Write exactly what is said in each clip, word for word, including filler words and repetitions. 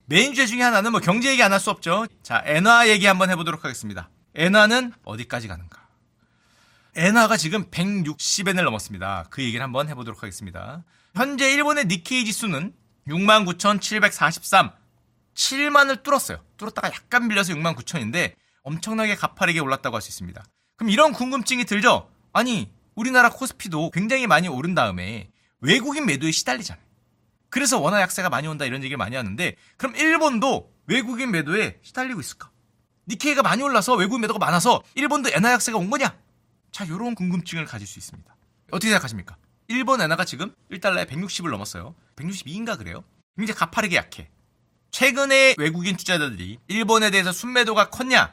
메인 주제 중에 하나는 뭐 경제 얘기 안 할 수 없죠. 자, 엔화 얘기 한번 해보도록 하겠습니다. 엔화는 어디까지 가는가? 엔화가 지금 백육십 엔을 넘었습니다. 그 얘기를 한번 해보도록 하겠습니다. 현재 일본의 니케이 지수는 육만 구천칠백사십삼, 칠만을 뚫었어요. 뚫었다가 약간 밀려서 육만 구천인데 엄청나게 가파르게 올랐다고 할 수 있습니다. 그럼 이런 궁금증이 들죠? 아니, 우리나라 코스피도 굉장히 많이 오른 다음에 외국인 매도에 시달리잖아요. 그래서 원화 약세가 많이 온다 이런 얘기를 많이 하는데, 그럼 일본도 외국인 매도에 시달리고 있을까? 니케이가 많이 올라서 외국인 매도가 많아서 일본도 엔화 약세가 온 거냐? 자, 이런 궁금증을 가질 수 있습니다. 어떻게 생각하십니까? 일본 엔화가 지금 일 달러에 백육십을 넘었어요. 백육십이인가 그래요? 굉장히 가파르게 약해. 최근에 외국인 투자자들이 일본에 대해서 순매도가 컸냐?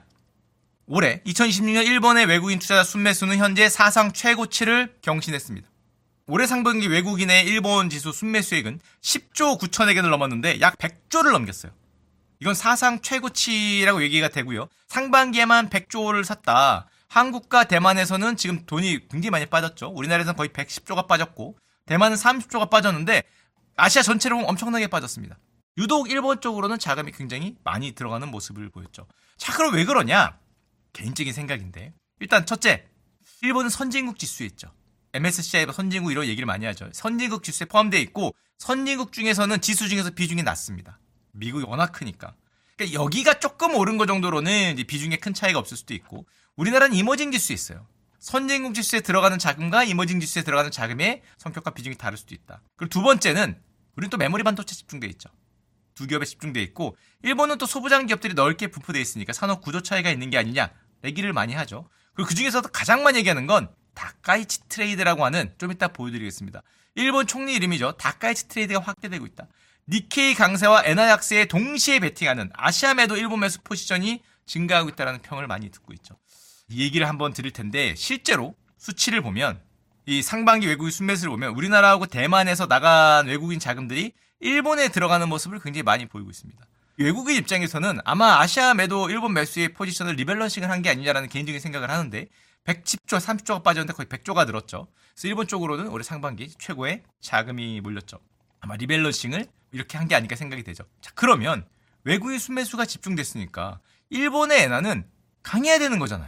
올해 이천이십육 년 일본의 외국인 투자자 순매수는 현재 사상 최고치를 경신했습니다. 올해 상반기 외국인의 일본 지수 순매수액은 십조 구천억 엔을 넘었는데 약 백조를 넘겼어요. 이건 사상 최고치라고 얘기가 되고요. 상반기에만 백조를 샀다. 한국과 대만에서는 지금 돈이 굉장히 많이 빠졌죠. 우리나라에서는 거의 백십조가 빠졌고 대만은 삼십조가 빠졌는데 아시아 전체로 보면 엄청나게 빠졌습니다. 유독 일본 쪽으로는 자금이 굉장히 많이 들어가는 모습을 보였죠. 자, 그럼 왜 그러냐? 개인적인 생각인데, 일단 첫째, 일본은 선진국 지수에 있죠. 엠에스시아이 선진국 이런 얘기를 많이 하죠. 선진국 지수에 포함되어 있고 선진국 중에서는 지수 중에서 비중이 낮습니다. 미국이 워낙 크니까. 그러니까 여기가 조금 오른 거 정도로는 이제 비중에 큰 차이가 없을 수도 있고, 우리나라는 이머징 지수에 있어요. 선진국 지수에 들어가는 자금과 이머징 지수에 들어가는 자금의 성격과 비중이 다를 수도 있다. 그리고 두 번째는 우리는 또 메모리 반도체 집중돼 있죠. 두 기업에 집중돼 있고, 일본은 또 소부장 기업들이 넓게 분포돼 있으니까 산업 구조 차이가 있는 게 아니냐 얘기를 많이 하죠. 그리고 그 중에서도 가장 많이 얘기하는 건 다카이치 트레이드라고 하는, 좀 이따 보여드리겠습니다. 일본 총리 이름이죠. 다카이치 트레이드가 확대되고 있다. 니케이 강세와 엔화 약세에 동시에 베팅하는 아시아 매도 일본 매수 포지션이 증가하고 있다는 평을 많이 듣고 있죠. 이 얘기를 한번 드릴 텐데, 실제로 수치를 보면, 이 상반기 외국인 순매수를 보면 우리나라하고 대만에서 나간 외국인 자금들이 일본에 들어가는 모습을 굉장히 많이 보이고 있습니다. 외국인 입장에서는 아마 아시아 매도 일본 매수의 포지션을 리밸런싱을 한 게 아니냐라는 개인적인 생각을 하는데, 백십조, 삼십조가 빠졌는데 거의 백조가 늘었죠. 그래서 일본 쪽으로는 올해 상반기 최고의 자금이 몰렸죠. 아마 리밸런싱을 이렇게 한 게 아닐까 생각이 되죠. 자, 그러면 외국인 순매수가 집중됐으니까 일본의 엔화는 강해야 되는 거잖아요.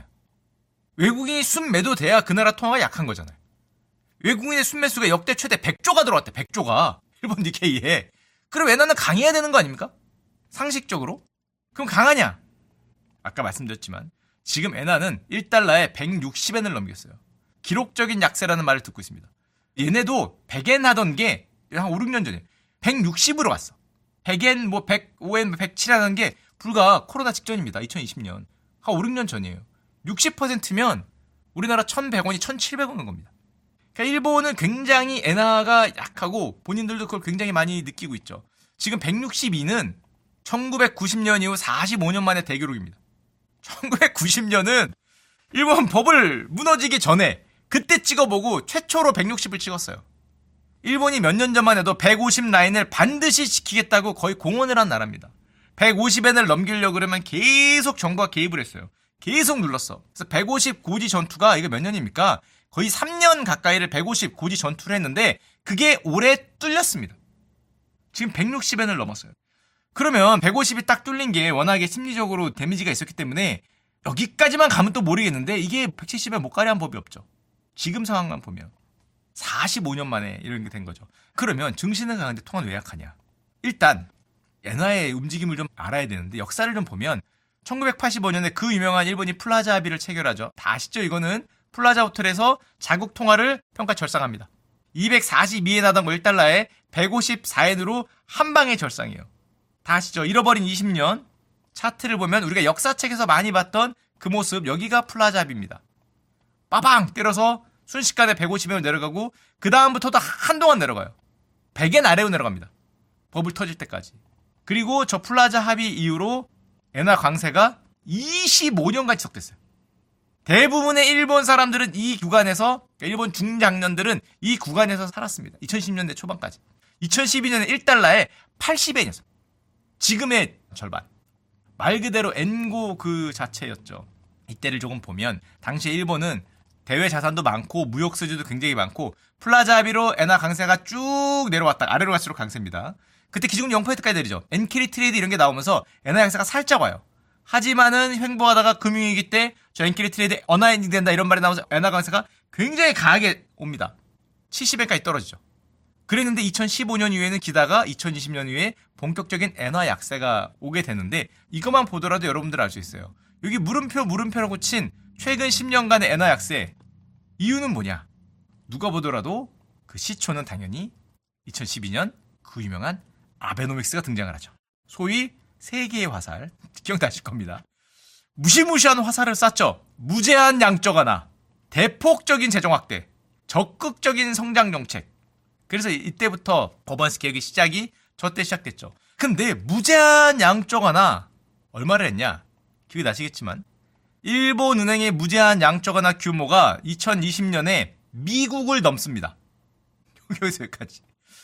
외국인이 순매도돼야 그 나라 통화가 약한 거잖아요. 외국인의 순매수가 역대 최대 백조가 들어왔대. 백조가 일본 니케이에. 그럼 엔화는 강해야 되는 거 아닙니까? 상식적으로. 그럼 강하냐? 아까 말씀드렸지만 지금 엔화는 일 달러에 백육십 엔을 넘겼어요. 기록적인 약세라는 말을 듣고 있습니다. 얘네도 백 엔 하던 게 한 오, 육 년 전에 백육십으로 왔어. 백 엔, 뭐 백오 엔, 백칠 엔 하는 게 불과 코로나 직전입니다. 이천이십 년. 한 오, 육 년 전이에요. 육십 퍼센트면 우리나라 천백 원이 천칠백 원인 겁니다. 그러니까 일본은 굉장히 엔화가 약하고 본인들도 그걸 굉장히 많이 느끼고 있죠. 지금 백육십이는 천구백구십 년 이후 사십오 년 만의 대기록입니다. 천구백구십 년은 일본 버블 무너지기 전에 그때 찍어보고 최초로 백육십을 찍었어요. 일본이 몇 년 전만 해도 백오십 라인을 반드시 지키겠다고 거의 공언을 한 나라입니다. 백오십 엔을 넘기려고 그러면 계속 정부가 개입을 했어요. 계속 눌렀어. 그래서 백오십 고지 전투가 이거 몇 년입니까? 거의 삼 년 가까이를 백오십 고지 전투를 했는데 그게 올해 뚫렸습니다. 지금 백육십 엔을 넘었어요. 그러면 백오십이 딱 뚫린 게 워낙에 심리적으로 데미지가 있었기 때문에 여기까지만 가면 또 모르겠는데 이게 백칠십 엔 못 가려 한 법이 없죠. 지금 상황만 보면 사십오 년 만에 이런 게 된 거죠. 그러면 증시는 강한데 통화는 왜 약하냐? 일단 엔화의 움직임을 좀 알아야 되는데 역사를 좀 보면 천구백팔십오 년에 그 유명한 일본이 플라자 합의를 체결하죠. 다 아시죠? 이거는 플라자 호텔에서 자국 통화를 평가 절상합니다. 이백사십이 엔 하던 거 일 달러에 백오십사 엔으로 한 방에 절상이에요. 다 아시죠? 잃어버린 이십 년 차트를 보면 우리가 역사책에서 많이 봤던 그 모습, 여기가 플라자 합의입니다. 빠방 때려서 순식간에 백오십 엔으로 내려가고 그 다음부터도 한동안 내려가요. 백 엔 아래로 내려갑니다. 버블 터질 때까지. 그리고 저 플라자 합의 이후로 엔화 강세가 이십오 년간 지속됐어요. 대부분의 일본 사람들은 이 구간에서, 일본 중장년들은 이 구간에서 살았습니다. 이천십 년대 초반까지. 이천십이 년에 일 달러에 팔십 엔이었어요. 지금의 절반. 말 그대로 엔고 그 자체였죠. 이때를 조금 보면 당시에 일본은 대외 자산도 많고 무역 수지도 굉장히 많고 플라자 합의로 엔화 강세가 쭉 내려왔다. 아래로 갈수록 강세입니다. 그때 기준금리 영 퍼센트까지 내리죠. 엔캐리 트레이드 이런 게 나오면서 엔화 약세가 살짝 와요. 하지만은 횡보하다가 금융위기 때 저 엔캐리 트레이드 언와인딩 된다 이런 말이 나오면서 엔화 강세가 굉장히 강하게 옵니다. 칠십 엔까지 떨어지죠. 그랬는데 이천십오 년 이후에는 기다가 이천이십 년 이후에 본격적인 엔화 약세가 오게 되는데 이것만 보더라도 여러분들 알 수 있어요. 여기 물음표 물음표라고 친 최근 십 년간의 엔화 약세 이유는 뭐냐? 누가 보더라도 그 시초는 당연히 이천십이 년 그 유명한 아베노믹스가 등장을 하죠. 소위 세계의 화살 기억나실 겁니다. 무시무시한 화살을 쐈죠. 무제한 양적 완화, 대폭적인 재정 확대, 적극적인 성장 정책. 그래서 이때부터 버번스 개혁의 시작이 저때 시작됐죠. 근데 무제한 양적 완화 얼마를 했냐? 기억이 나시겠지만 일본 은행의 무제한 양적 완화 규모가 이천이십 년에 미국을 넘습니다. 여기서 여기까지.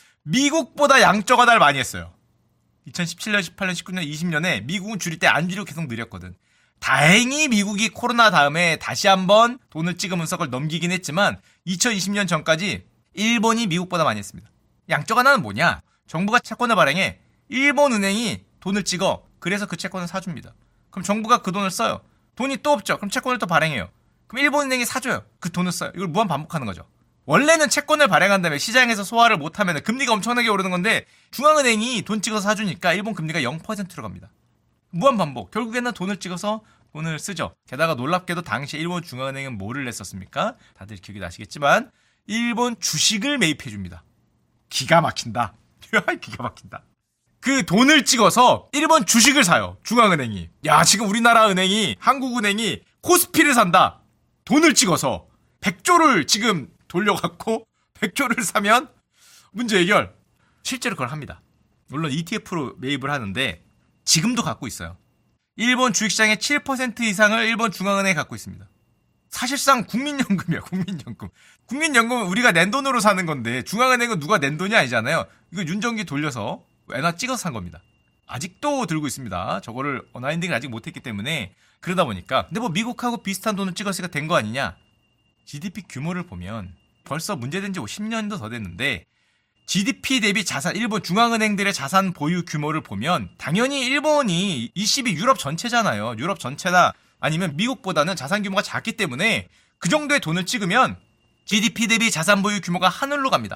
미국보다 양적 완화를 많이 했어요. 이천십칠 년, 십팔 년, 십구 년, 이십 년에 미국은 줄일 때 안 줄이고 계속 늘렸거든. 다행히 미국이 코로나 다음에 다시 한번 돈을 찍으면서 그걸 넘기긴 했지만 이천이십 년 전까지 일본이 미국보다 많이 했습니다. 양적 완화는 뭐냐? 정부가 채권을 발행해 일본 은행이 돈을 찍어 그래서 그 채권을 사줍니다. 그럼 정부가 그 돈을 써요. 돈이 또 없죠. 그럼 채권을 또 발행해요. 그럼 일본 은행이 사줘요. 그 돈을 써요. 이걸 무한 반복하는 거죠. 원래는 채권을 발행한 다음에 시장에서 소화를 못하면 금리가 엄청나게 오르는 건데 중앙은행이 돈 찍어서 사주니까 일본 금리가 영 퍼센트로 갑니다. 무한 반복. 결국에는 돈을 찍어서 돈을 쓰죠. 게다가 놀랍게도 당시 일본 중앙은행은 뭐를 냈었습니까? 다들 기억이 나시겠지만 일본 주식을 매입해줍니다. 기가 막힌다. 기가 막힌다. 그 돈을 찍어서 일본 주식을 사요. 중앙은행이. 야, 지금 우리나라 은행이, 한국은행이 코스피를 산다. 돈을 찍어서 백조를 지금 돌려갖고 백조를 사면 문제 해결. 실제로 그걸 합니다. 물론 이티에프로 매입을 하는데 지금도 갖고 있어요. 일본 주식시장의 칠 퍼센트 이상을 일본 중앙은행이 갖고 있습니다. 사실상 국민연금이야, 국민연금. 국민연금은 우리가 낸 돈으로 사는 건데 중앙은행은 누가 낸 돈이 아니잖아요. 이거 윤정기 돌려서 엔화 찍어서 산 겁니다. 아직도 들고 있습니다. 저거를 언와인딩을 아직 못했기 때문에 그러다 보니까. 근데 뭐 미국하고 비슷한 돈을 찍었으니까 된 거 아니냐? 지디피 규모를 보면 벌써 문제된 지 십 년도 더 됐는데 지디피 대비 자산, 일본 중앙은행들의 자산 보유 규모를 보면 당연히 일본이 이십이 유럽 전체잖아요. 유럽 전체나 아니면 미국보다는 자산 규모가 작기 때문에 그 정도의 돈을 찍으면 지디피 대비 자산 보유 규모가 하늘로 갑니다.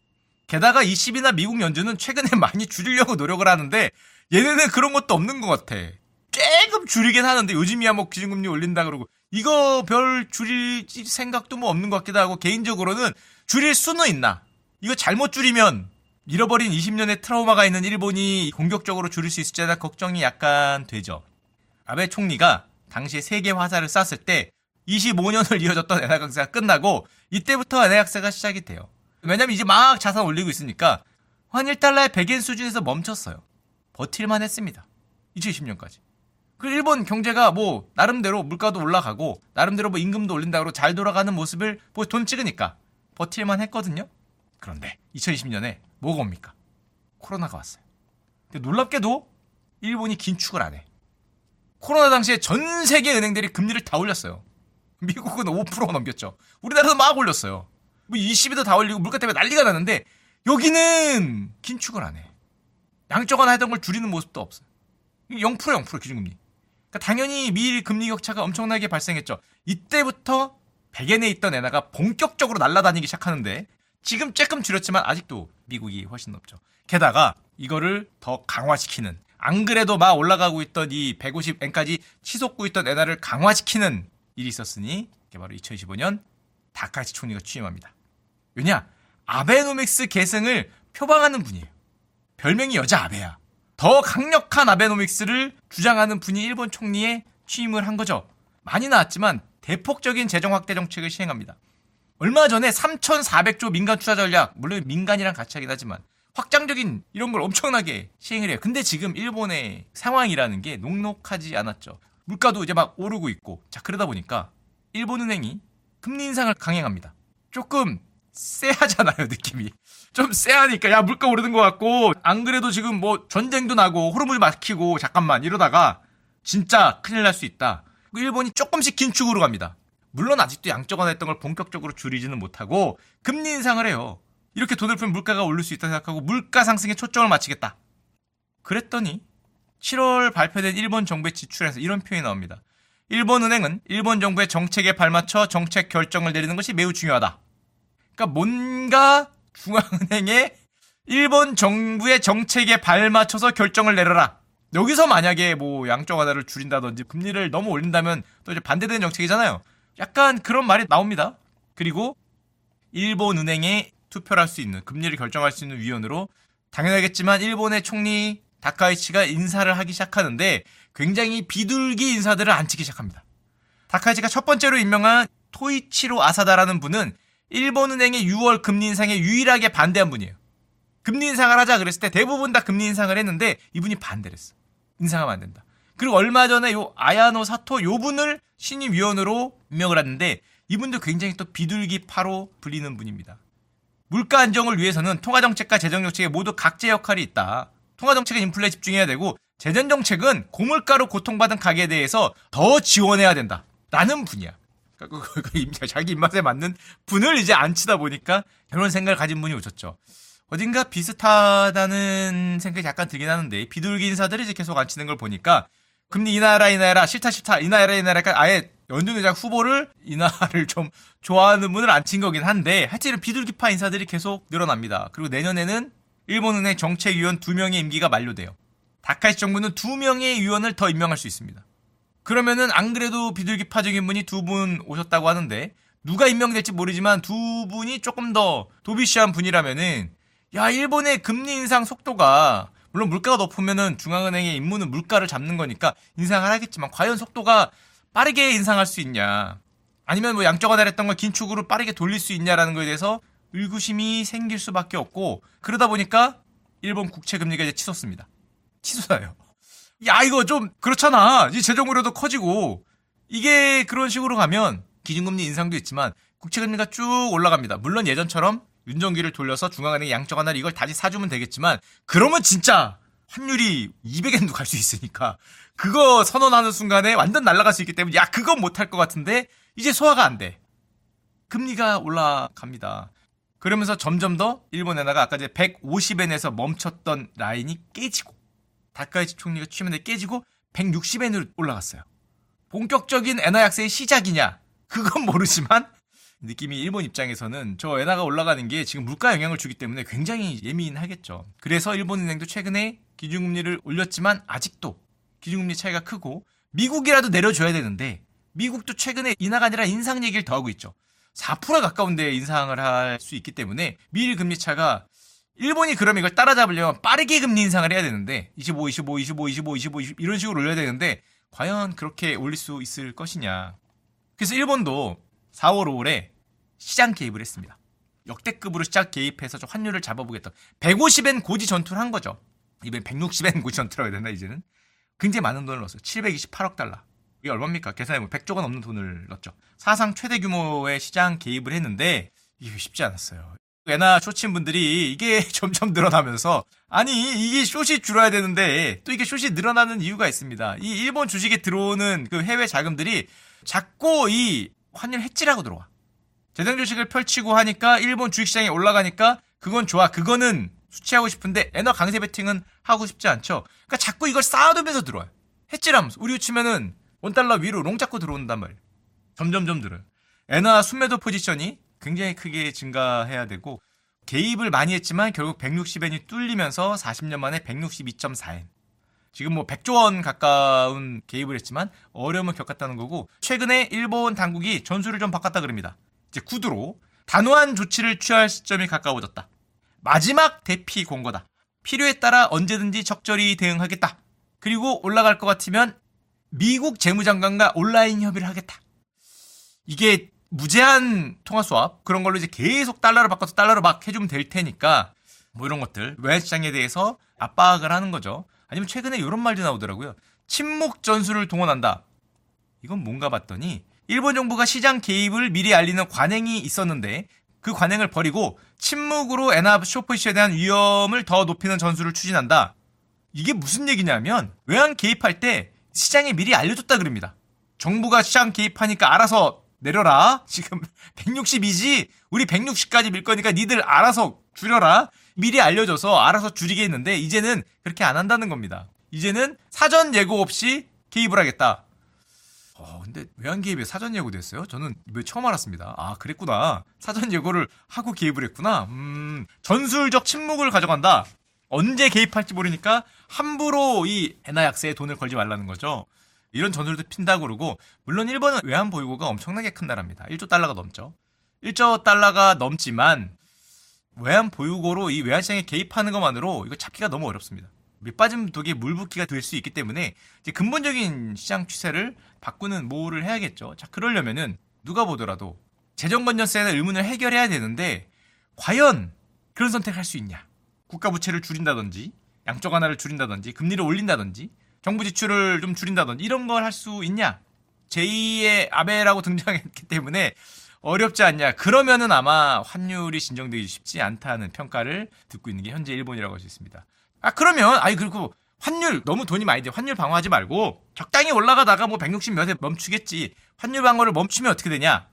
게다가 이십이나 미국 연준은 최근에 많이 줄이려고 노력을 하는데 얘네는 그런 것도 없는 것 같아. 조금 줄이긴 하는데 요즘이야 뭐 기준금리 올린다 그러고 이거 별 줄일 생각도 뭐 없는 것 같기도 하고 개인적으로는 줄일 수는 있나? 이거 잘못 줄이면 잃어버린 이십 년의 트라우마가 있는 일본이 공격적으로 줄일 수 있을지 걱정이 약간 되죠. 아베 총리가 당시에 세계 화살을 쐈을 때 이십오 년을 이어졌던 엔화 강세가 끝나고 이때부터 엔화 약세가 시작이 돼요. 왜냐면 이제 막 자산 올리고 있으니까 환일 달러의 백 엔 수준에서 멈췄어요. 버틸만 했습니다. 이천이십 년까지. 그 일본 경제가 뭐 나름대로 물가도 올라가고 나름대로 뭐 임금도 올린다고 잘 돌아가는 모습을 뭐 돈 찍으니까 버틸만 했거든요. 그런데 이천이십 년에 뭐가 옵니까? 코로나가 왔어요. 근데 놀랍게도 일본이 긴축을 안 해. 코로나 당시에 전 세계 은행들이 금리를 다 올렸어요. 미국은 오 퍼센트가 넘겼죠. 우리나라도 막 올렸어요. 뭐 이십이도 다 올리고 물가 때문에 난리가 났는데 여기는 긴축을 안 해. 양적 완화 하던 걸 줄이는 모습도 없어요. 영 퍼센트 영 퍼센트 기준금리. 그러니까 당연히 미일 금리 격차가 엄청나게 발생했죠. 이때부터 백 엔에 있던 엔화가 본격적으로 날아다니기 시작하는데 지금 조금 줄였지만 아직도 미국이 훨씬 높죠. 게다가 이거를 더 강화시키는 안 그래도 막 올라가고 있던 이 백오십 엔까지 치솟고 있던 엔화를 강화시키는 일이 있었으니 이게 바로 이천이십오 년 다카이치 총리가 취임합니다. 왜냐? 아베노믹스 계승을 표방하는 분이에요. 별명이 여자 아베야. 더 강력한 아베노믹스를 주장하는 분이 일본 총리에 취임을 한 거죠. 많이 나왔지만 대폭적인 재정 확대 정책을 시행합니다. 얼마 전에 삼천사백조 민간 투자 전략, 물론 민간이랑 같이 하긴 하지만 확장적인 이런 걸 엄청나게 시행을 해요. 근데 지금 일본의 상황이라는 게 녹록하지 않았죠. 물가도 이제 막 오르고 있고. 자, 그러다 보니까 일본은행이 금리 인상을 강행합니다. 조금 쎄하잖아요, 느낌이. 좀 쎄하니까 야 물가 오르는 것 같고 안 그래도 지금 뭐 전쟁도 나고 호르무즈 막히고 잠깐만 이러다가 진짜 큰일 날 수 있다. 일본이 조금씩 긴축으로 갑니다. 물론 아직도 양적 완화했던 걸 본격적으로 줄이지는 못하고 금리 인상을 해요. 이렇게 돈을 풀면 물가가 오를 수 있다 생각하고 물가 상승에 초점을 맞추겠다. 그랬더니 칠월 발표된 일본 정부의 지출에서 이런 표현이 나옵니다. 일본은행은 일본 정부의 정책에 발맞춰 정책 결정을 내리는 것이 매우 중요하다. 그러니까 뭔가 중앙은행의 일본 정부의 정책에 발맞춰서 결정을 내려라. 여기서 만약에 뭐 양적 완화를 줄인다든지 금리를 너무 올린다면 또 이제 반대되는 정책이잖아요. 약간 그런 말이 나옵니다. 그리고 일본 은행에 투표를 할 수 있는, 금리를 결정할 수 있는 위원으로 당연하겠지만 일본의 총리 다카이치가 인사를 하기 시작하는데 굉장히 비둘기 인사들을 앉히기 시작합니다. 다카이치가 첫 번째로 임명한 토이치로 아사다라는 분은 일본은행의 유월 금리 인상에 유일하게 반대한 분이에요. 금리 인상을 하자 그랬을 때 대부분 다 금리 인상을 했는데 이분이 반대를 했어. 인상하면 안 된다. 그리고 얼마 전에 요 아야노 사토 요 분을 신임 위원으로 임명을 했는데 이분도 굉장히 또 비둘기파로 불리는 분입니다. 물가 안정을 위해서는 통화정책과 재정정책에 모두 각자 역할이 있다. 통화정책은 인플레에 집중해야 되고 재정정책은 고물가로 고통받은 가게에 대해서 더 지원해야 된다. 라는 분이야. 자기 입맛에 맞는 분을 이제 앉히다 보니까 이런 생각을 가진 분이 오셨죠. 어딘가 비슷하다는 생각이 약간 들긴 하는데 비둘기 인사들이 이제 계속 앉히는 걸 보니까 금리 인하해라 인하해라 싫다 싫다 인하해라 인하해라 그러니까 아예 연준의장 후보를 인하를 좀 좋아하는 분을 앉힌 거긴 한데 하여튼 비둘기파 인사들이 계속 늘어납니다. 그리고 내년에는 일본은행 정책위원 두 명의 임기가 만료돼요. 다카이치 정부는 두 명의 위원을 더 임명할 수 있습니다. 그러면은 안 그래도 비둘기파적인 분이 두 분 오셨다고 하는데 누가 임명될지 모르지만 두 분이 조금 더 도비시한 분이라면은 야 일본의 금리 인상 속도가 물론 물가가 높으면은 중앙은행의 임무는 물가를 잡는 거니까 인상을 하겠지만 과연 속도가 빠르게 인상할 수 있냐 아니면 뭐 양적 완화를 했던 걸 긴축으로 빠르게 돌릴 수 있냐라는 거에 대해서 의구심이 생길 수밖에 없고 그러다 보니까 일본 국채 금리가 이제 치솟습니다. 치솟아요. 야 이거 좀 그렇잖아. 이 재정 우려도 커지고 이게 그런 식으로 가면 기준금리 인상도 있지만 국채 금리가 쭉 올라갑니다. 물론 예전처럼 윤정기를 돌려서 중앙은행이 양적 완화를 이걸 다시 사주면 되겠지만 그러면 진짜 환율이 이백 엔도 갈 수 있으니까 그거 선언하는 순간에 완전 날아갈 수 있기 때문에 야 그건 못할 것 같은데 이제 소화가 안 돼. 금리가 올라갑니다. 그러면서 점점 더 일본 엔화가 아까 이제 백오십 엔에서 멈췄던 라인이 깨지고 다카이치 총리가 취임했는데 깨지고 백육십 엔으로 올라갔어요. 본격적인 엔화 약세의 시작이냐? 그건 모르지만 느낌이 일본 입장에서는 저 엔화가 올라가는 게 지금 물가 영향을 주기 때문에 굉장히 예민하겠죠. 그래서 일본은행도 최근에 기준금리를 올렸지만 아직도 기준금리 차이가 크고 미국이라도 내려줘야 되는데 미국도 최근에 인하가 아니라 인상 얘기를 더 하고 있죠. 사 퍼센트 가까운데 인상을 할 수 있기 때문에 미일 금리 차가 일본이 그럼 이걸 따라잡으려면 빠르게 금리 인상을 해야 되는데 이십오, 이십오, 이십오, 이십오, 이십오, 이십오 이런 식으로 올려야 되는데 과연 그렇게 올릴 수 있을 것이냐. 그래서 일본도 사월, 오월에 시장 개입을 했습니다. 역대급으로 시장 개입해서 좀 환율을 잡아보겠다. 백오십 엔 고지 전투를 한 거죠. 이번엔 백육십 엔 고지 전투라고 해야 되나 이제는. 굉장히 많은 돈을 넣었어요. 칠백이십팔억 달러. 이게 얼마입니까? 계산해보면 백조가 넘는 돈을 넣었죠. 사상 최대 규모의 시장 개입을 했는데 이게 쉽지 않았어요. 엔화 쇼친 분들이 이게 점점 늘어나면서 아니 이게 숏이 줄어야 되는데 또 이게 숏이 늘어나는 이유가 있습니다. 이 일본 주식에 들어오는 그 해외 자금들이 자꾸 이 환율 해지라고 들어와. 재정 주식을 펼치고 하니까 일본 주식시장이 올라가니까 그건 좋아. 그거는 수치하고 싶은데 엔화 강세 베팅은 하고 싶지 않죠. 그러니까 자꾸 이걸 쌓아두면서 들어와요. 해지라면서. 우리 치면은 원달러 위로 롱 잡고 들어온단 말이에요. 점점점 들어요. 엔화 순매도 포지션이 굉장히 크게 증가해야 되고 개입을 많이 했지만 결국 백육십 엔이 뚫리면서 사십 년 만에 백육십이 점 사 엔. 지금 뭐 백조 원 가까운 개입을 했지만 어려움을 겪었다는 거고 최근에 일본 당국이 전술을 좀 바꿨다 그럽니다. 이제 구두로 단호한 조치를 취할 시점이 가까워졌다. 마지막 대피 공거다. 필요에 따라 언제든지 적절히 대응하겠다. 그리고 올라갈 것 같으면 미국 재무장관과 온라인 협의를 하겠다. 이게 무제한 통화 수합 그런 걸로 이제 계속 달러로 바꿔서 달러로 막 해주면 될 테니까 뭐 이런 것들 외환시장에 대해서 압박을 하는 거죠. 아니면 최근에 이런 말도 나오더라고요. 침묵 전술을 동원한다. 이건 뭔가 봤더니 일본 정부가 시장 개입을 미리 알리는 관행이 있었는데 그 관행을 버리고 침묵으로 엔화 숏포지션에 대한 위험을 더 높이는 전술을 추진한다. 이게 무슨 얘기냐면 외환 개입할 때 시장에 미리 알려줬다 그럽니다. 정부가 시장 개입하니까 알아서 내려라. 지금 백육십이지? 우리 백육십까지 밀 거니까 니들 알아서 줄여라. 미리 알려줘서 알아서 줄이겠는데 이제는 그렇게 안 한다는 겁니다. 이제는 사전 예고 없이 개입을 하겠다. 어, 근데 외환 개입에 사전 예고도 했어요? 저는 왜 처음 알았습니다. 아, 그랬구나. 사전 예고를 하고 개입을 했구나. 음, 전술적 침묵을 가져간다. 언제 개입할지 모르니까 함부로 이 엔화 약세에 돈을 걸지 말라는 거죠. 이런 전술도 핀다고 그러고, 물론 일본은 외환 보유고가 엄청나게 큰 나라입니다. 일조 달러가 넘죠. 일조 달러가 넘지만 외환 보유고로 이 외환시장에 개입하는 것만으로 이거 잡기가 너무 어렵습니다. 밑빠진 독에 물붓기가 될 수 있기 때문에 이제 근본적인 시장 추세를 바꾸는 뭐를 해야겠죠. 자, 그러려면은 누가 보더라도 재정 건전성의 의문을 해결해야 되는데 과연 그런 선택을 할 수 있냐? 국가 부채를 줄인다든지 양적 완화를 줄인다든지 금리를 올린다든지 정부 지출을 좀 줄인다든지 이런 걸 할 수 있냐? 제이의 아베라고 등장했기 때문에 어렵지 않냐? 그러면은 아마 환율이 진정되기 쉽지 않다는 평가를 듣고 있는 게 현재 일본이라고 할 수 있습니다. 아, 그러면 아이 그리고 환율 너무 돈이 많이 돼. 환율 방어하지 말고 적당히 올라가다가 뭐 백육십 몇에 멈추겠지. 환율 방어를 멈추면 어떻게 되냐?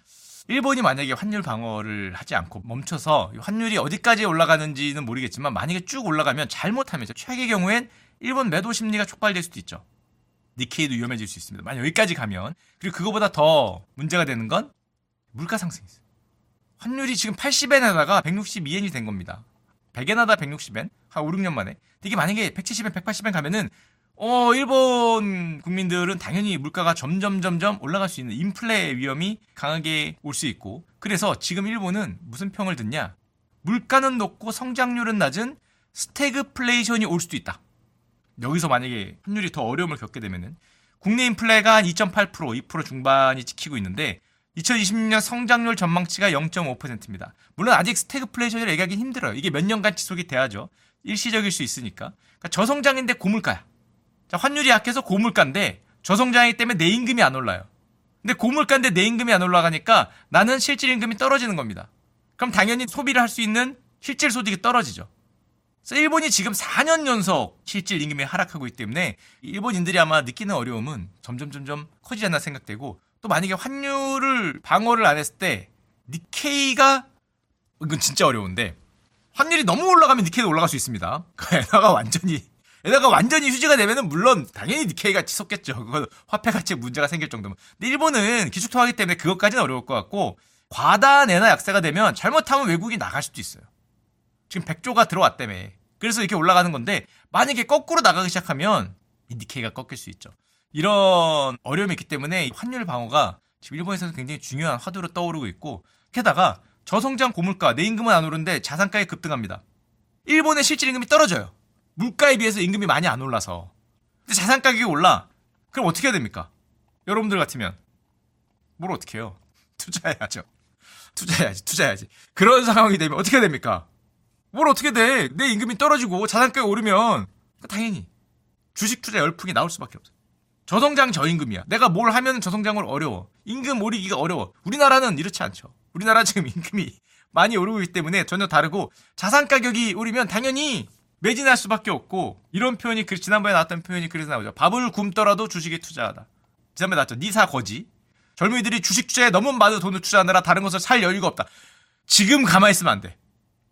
일본이 만약에 환율 방어를 하지 않고 멈춰서 환율이 어디까지 올라가는지는 모르겠지만 만약에 쭉 올라가면 잘못하면 최악의 경우엔 일본 매도 심리가 촉발될 수도 있죠. 니케이도 위험해질 수 있습니다. 만약 여기까지 가면. 그리고 그거보다 더 문제가 되는 건 물가 상승이 있어요. 환율이 지금 팔십 엔에다가 백육십이 엔이 된 겁니다. 백 엔하다 백육십 엔? 한 오, 육 년 만에. 이게 만약에 백칠십 엔, 백팔십 엔 가면은 어, 일본 국민들은 당연히 물가가 점점 점점 올라갈 수 있는 인플레 위험이 강하게 올 수 있고, 그래서 지금 일본은 무슨 평을 듣냐? 물가는 높고 성장률은 낮은 스태그플레이션이 올 수도 있다. 여기서 만약에 환율이 더 어려움을 겪게 되면은 국내 인플레가 한 이 점 팔 퍼센트, 이 퍼센트 중반이 찍히고 있는데 이천이십육 년 성장률 전망치가 영 점 오 퍼센트입니다. 물론 아직 스태그플레이션을 얘기하기 힘들어요. 이게 몇 년간 지속이 돼야죠. 일시적일 수 있으니까. 그러니까 저성장인데 고물가야. 자, 환율이 약해서 고물가인데 저성장이기 때문에 내 임금이 안 올라요. 근데 고물가인데 내 임금이 안 올라가니까 나는 실질 임금이 떨어지는 겁니다. 그럼 당연히 소비를 할 수 있는 실질 소득이 떨어지죠. 그래서 일본이 지금 사 년 연속 실질 임금이 하락하고 있기 때문에 일본인들이 아마 느끼는 어려움은 점점 점점 커지지 않나 생각되고, 또 만약에 환율을 방어를 안 했을 때 니케이가, 이건 진짜 어려운데 환율이 너무 올라가면 니케이도 올라갈 수 있습니다. 엔화가 완전히 엔화가 완전히 휴지가 되면은 물론 당연히 니케이가 치솟겠죠. 그건 화폐 가치에 문제가 생길 정도면. 근데 일본은 기축통화기 때문에 그것까지는 어려울 것 같고, 과다한 엔화 약세가 되면 잘못하면 외국이 나갈 수도 있어요. 지금 백조가 들어왔다며. 그래서 이렇게 올라가는 건데 만약에 거꾸로 나가기 시작하면 이 니케이가 꺾일 수 있죠. 이런 어려움이 있기 때문에 환율 방어가 지금 일본에서는 굉장히 중요한 화두로 떠오르고 있고, 게다가 저성장 고물가, 내 임금은 안 오르는데 자산가액이 급등합니다. 일본의 실질 임금이 떨어져요. 물가에 비해서 임금이 많이 안 올라서. 근데 자산 가격이 올라. 그럼 어떻게 해야 됩니까? 여러분들 같으면 뭘 어떻게 해요? 투자해야죠. 투자해야지, 투자해야지. 그런 상황이 되면 어떻게 해야 됩니까? 뭘 어떻게 돼? 내 임금이 떨어지고 자산 가격이 오르면 당연히 주식 투자 열풍이 나올 수밖에 없어요. 저성장 저임금이야. 내가 뭘 하면 저성장을 어려워. 임금 오르기가 어려워. 우리나라는 이렇지 않죠. 우리나라 지금 임금이 많이 오르고 있기 때문에 전혀 다르고, 자산 가격이 오르면 당연히 매진할 수밖에 없고, 이런 표현이 지난번에 나왔던 표현이 그래서 나오죠. 밥을 굶더라도 주식에 투자하다. 지난번에 나왔죠. 니사 거지. 젊은이들이 주식 투자에 너무 많은 돈을 투자하느라 다른 것을 살 여유가 없다. 지금 가만히 있으면 안 돼.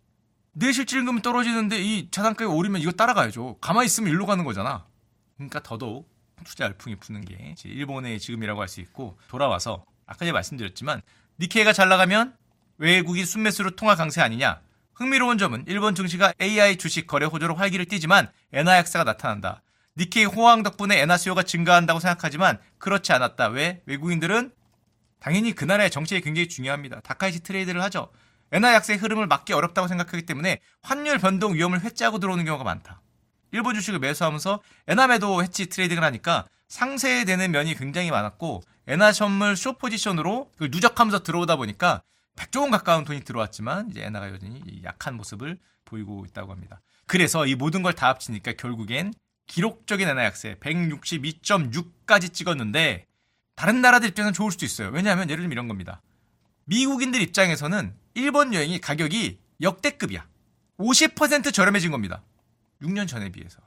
내 실질 임금이 떨어지는데 이 자산 가격이 오르면 이거 따라가야죠. 가만히 있으면 일로 가는 거잖아. 그러니까 더더욱 투자 열풍이 부는 게 일본의 지금이라고 할 수 있고, 돌아와서 아까 제가 말씀드렸지만 니케이가 잘 나가면 외국인 순매수로 통화 강세 아니냐. 흥미로운 점은 일본 증시가 에이아이 주식 거래 호조로 활기를 띠지만 엔화 약세가 나타난다. 니케이 호황 덕분에 엔화 수요가 증가한다고 생각하지만 그렇지 않았다. 왜? 외국인들은 당연히 그 나라의 정책이 굉장히 중요합니다. 다카이치 트레이드를 하죠. 엔화 약세의 흐름을 막기 어렵다고 생각하기 때문에 환율 변동 위험을 회지하고 들어오는 경우가 많다. 일본 주식을 매수하면서 엔화 매도 해치 트레이딩을 하니까 상쇄되는 면이 굉장히 많았고, 엔화 선물 숏 포지션으로 그걸 누적하면서 들어오다 보니까 백조 원 가까운 돈이 들어왔지만 이제 엔화가 여전히 약한 모습을 보이고 있다고 합니다. 그래서 이 모든 걸 다 합치니까 결국엔 기록적인 엔화 약세 백육십이 점 육까지 찍었는데, 다른 나라들 입장에서는 좋을 수도 있어요. 왜냐하면 예를 들면 이런 겁니다. 미국인들 입장에서는 일본 여행이 가격이 역대급이야. 오십 퍼센트 저렴해진 겁니다. 육 년 전에 비해서.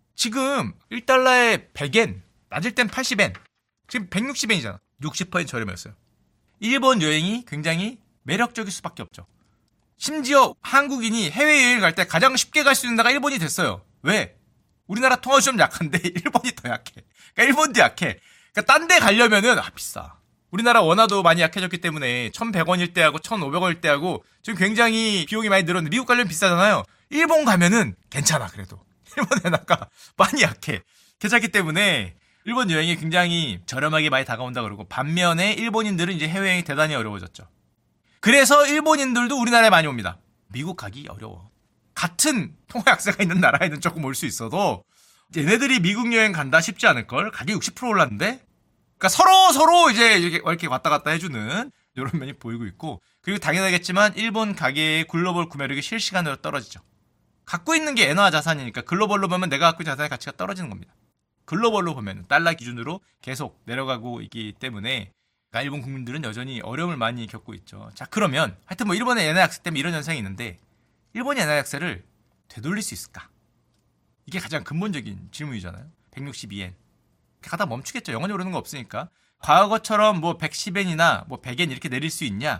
지금 일 달러에 백 엔, 낮을 땐 팔십 엔, 지금 백육십 엔이잖아. 육십 퍼센트 저렴했어요. 일본 여행이 굉장히 매력적일 수밖에 없죠. 심지어 한국인이 해외여행 갈 때 가장 쉽게 갈 수 있는 나라가 일본이 됐어요. 왜? 우리나라 통화 좀 약한데 일본이 더 약해. 그러니까 일본도 약해. 그러니까 딴 데 가려면은 아 비싸. 우리나라 원화도 많이 약해졌기 때문에 천백 원일 때하고 천오백 원일 때하고 지금 굉장히 비용이 많이 늘었는데 미국 가려면 비싸잖아요. 일본 가면은 괜찮아 그래도. 일본 엔화가 많이 약해. 괜찮기 때문에 일본 여행이 굉장히 저렴하게 많이 다가온다 그러고 반면에 일본인들은 이제 해외여행이 대단히 어려워졌죠. 그래서 일본인들도 우리나라에 많이 옵니다. 미국 가기 어려워. 같은 통화 약세가 있는 나라에는 조금 올 수 있어도 얘네들이 미국 여행 간다 쉽지 않을걸? 가격이 육십 퍼센트 올랐는데? 그러니까 서로 서로 이제 이렇게, 이렇게 왔다 갔다 해주는 이런 면이 보이고 있고 그리고 당연하겠지만 일본 가계의 글로벌 구매력이 실시간으로 떨어지죠. 갖고 있는 게 엔화 자산이니까 글로벌로 보면 내가 갖고 있는 자산의 가치가 떨어지는 겁니다. 글로벌로 보면 달러 기준으로 계속 내려가고 있기 때문에 그러니까 일본 국민들은 여전히 어려움을 많이 겪고 있죠. 자 그러면 하여튼 뭐 일본의 엔화 약세 때문에 이런 현상이 있는데 일본의 엔화 약세를 되돌릴 수 있을까? 이게 가장 근본적인 질문이잖아요. 백육십이 엔. 가다 멈추겠죠. 영원히 오르는 거 없으니까. 과거처럼 뭐 백십 엔이나 뭐 백 엔 이렇게 내릴 수 있냐?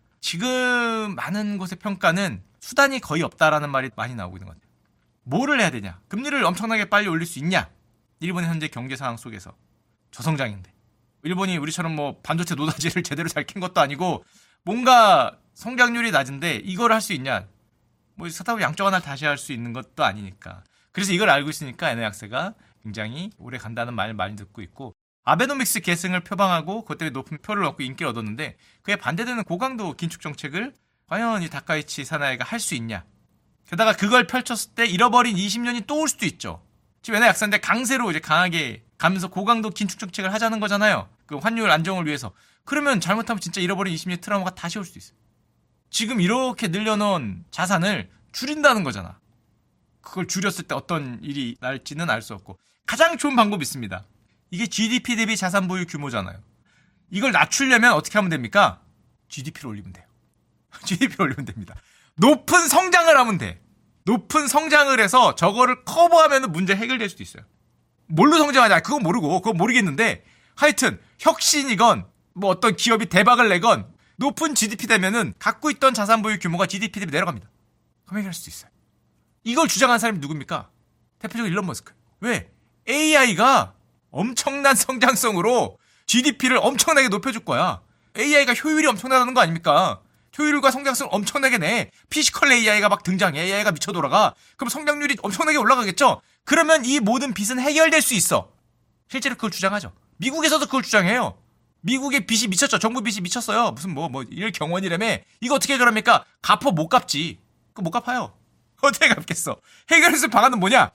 지금 많은 곳의 평가는 수단이 거의 없다라는 말이 많이 나오고 있는 것 같아요. 뭐를 해야 되냐? 금리를 엄청나게 빨리 올릴 수 있냐? 일본의 현재 경제 상황 속에서. 저성장인데. 일본이 우리처럼 뭐 반도체 노다지를 제대로 잘 캔 것도 아니고 뭔가 성장률이 낮은데 이걸 할 수 있냐? 뭐 사다 양쪽 하나를 다시 할 수 있는 것도 아니니까. 그래서 이걸 알고 있으니까 엔화 약세가 굉장히 오래 간다는 말을 많이 듣고 있고 아베노믹스 계승을 표방하고 그것 때문에 높은 표를 얻고 인기를 얻었는데 그에 반대되는 고강도 긴축 정책을 과연 이 다카이치 사나이가 할 수 있냐? 게다가 그걸 펼쳤을 때 잃어버린 이십 년이 또 올 수도 있죠. 지금 엔화 약세인데 강세로 이제 강하게 가면서 고강도 긴축 정책을 하자는 거잖아요. 그 환율 안정을 위해서. 그러면 잘못하면 진짜 잃어버린 이십 년의 트라우마가 다시 올 수도 있어요. 지금 이렇게 늘려놓은 자산을 줄인다는 거잖아. 그걸 줄였을 때 어떤 일이 날지는 알 수 없고 가장 좋은 방법이 있습니다. 이게 지디피 대비 자산 보유 규모잖아요. 이걸 낮추려면 어떻게 하면 됩니까? 지디피를 올리면 돼요. 지디피를 올리면 됩니다. 높은 성장을 하면 돼. 높은 성장을 해서 저거를 커버하면 문제 해결될 수도 있어요. 뭘로 성장하냐? 그건 모르고 그건 모르겠는데 하여튼 혁신이건 뭐 어떤 기업이 대박을 내건 높은 지디피 되면은 갖고 있던 자산 보유 규모가 지디피 대비 내려갑니다. 그럼 해결할 수 있어요. 이걸 주장한 사람이 누굽니까? 대표적으로 일론 머스크. 왜? 에이아이가 엄청난 성장성으로 지디피를 엄청나게 높여줄 거야. 에이아이가 효율이 엄청나다는 거 아닙니까? 효율과 성장성을 엄청나게 내. 피지컬 에이아이가 막 등장해. 에이아이가 미쳐 돌아가. 그럼 성장률이 엄청나게 올라가겠죠? 그러면 이 모든 빚은 해결될 수 있어. 실제로 그걸 주장하죠. 미국에서도 그걸 주장해요. 미국의 빚이 미쳤죠. 정부 빚이 미쳤어요. 무슨 뭐, 뭐, 일 경원이라며. 이거 어떻게 해결합니까? 갚어 못 갚지. 그거 못 갚아요. 어떻게 갚겠어? 해결할 수 있는 방안은 뭐냐?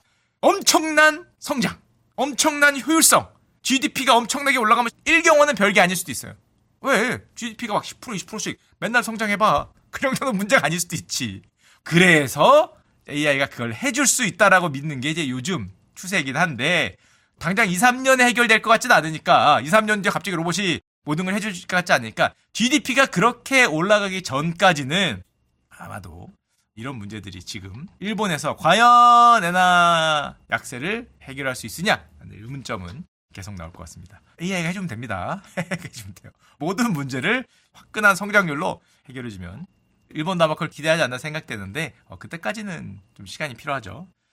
엄청난 성장. 엄청난 효율성. 지디피가 엄청나게 올라가면 일 경원은 별게 아닐 수도 있어요. 왜? 지디피가 막 십 퍼센트, 이십 퍼센트씩 맨날 성장해봐. 그 정도는 문제가 아닐 수도 있지. 그래서 에이아이가 그걸 해줄 수 있다라고 믿는 게 이제 요즘 추세이긴 한데 당장 이, 삼 년에 해결될 것 같지는 않으니까 이, 삼 년 뒤에 갑자기 로봇이 모든 걸 해줄 것 같지 않으니까 지디피가 그렇게 올라가기 전까지는 아마도 이런 문제들이 지금 일본에서 과연 엔화 약세를 해결할 수 있으냐? 의문점은 계속 나올 것 같습니다. 에이아이가 해주면 됩니다. 해주면 돼요. 모든 문제를 화끈한 성장률로 해결해주면 일본도 아마 그걸 기대하지 않나 생각되는데 어, 그때까지는 좀 시간이 필요하죠.